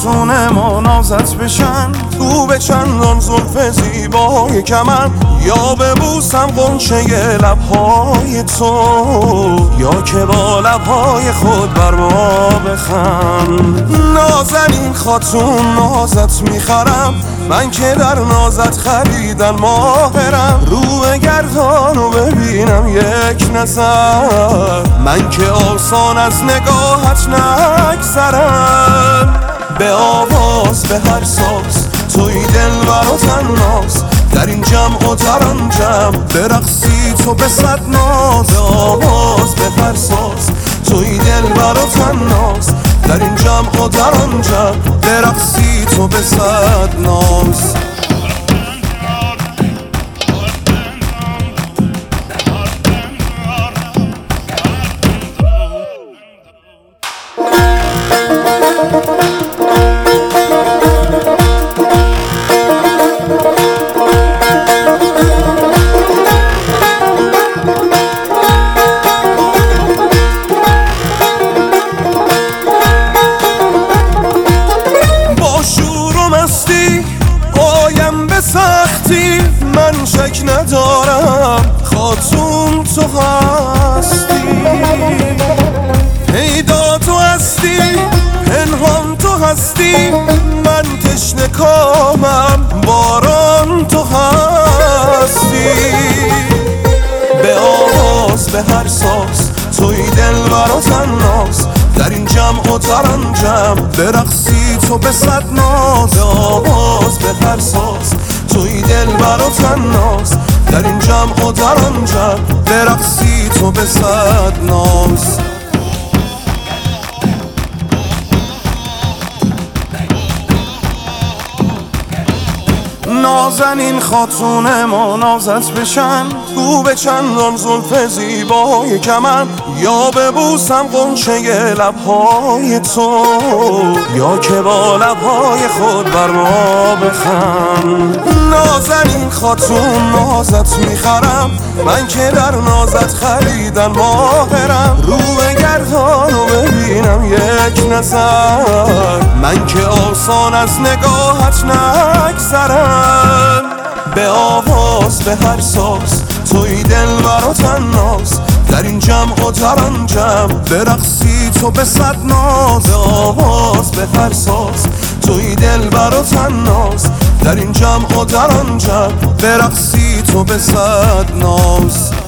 خاتون ما نازت بشن، تو به چندان زلف زیبای کمن، یا ببوسم غنچه لبهای تو، یا که با لبهای خود بر ما بخند. نازنین خاتون نازت میخرم، من که در نازت خریدن ماهرم. رو گردانو ببینم یک نظر، من که آسان از نگاهت نگذرم. به آواز به هر ساز توی دلبر و تناز، در این جمع و در آن جمع برقصی تو به صد ناز. به آواز به هر ساز توی دلبر و تناز، در این جمع و در آن جمع برقصی تو به صد ناز. آیم به سختی من شک ندارم، خاتون تو هستی. پیدا تو هستی، پنهان تو هستی، من تشنه کامم، باران تو هستی. به آواز به هر ساز توی دلبر و تناز، در این جمع و در آن جمع برقصی تو به صد ناز. به آواز به هر ساز توی دلبر و تناز، در این جمع و در آن جمع برقصی تو به صد ناز. نازنین خاتون ما نازت بشن، تو به چندان زلف زیبای کمن، یا ببوسم غنچه لبهای تو، یا که با لبهای خود بر ما بخند. نازنین خاتون نازت میخرم، من که در نازت خریدن ماهرم. رو گردانو ببینم یک نظر، من که آسان از نگاهت نگذرم. به آواز به هر ساز توی دلبر و تناز، در این جمع و در آن جمع برقصی تو به صد ناز. به آواز به هر ساز توی دلبر و تناز، در این جمع و در آن جمع برقصی تو به صد ناز.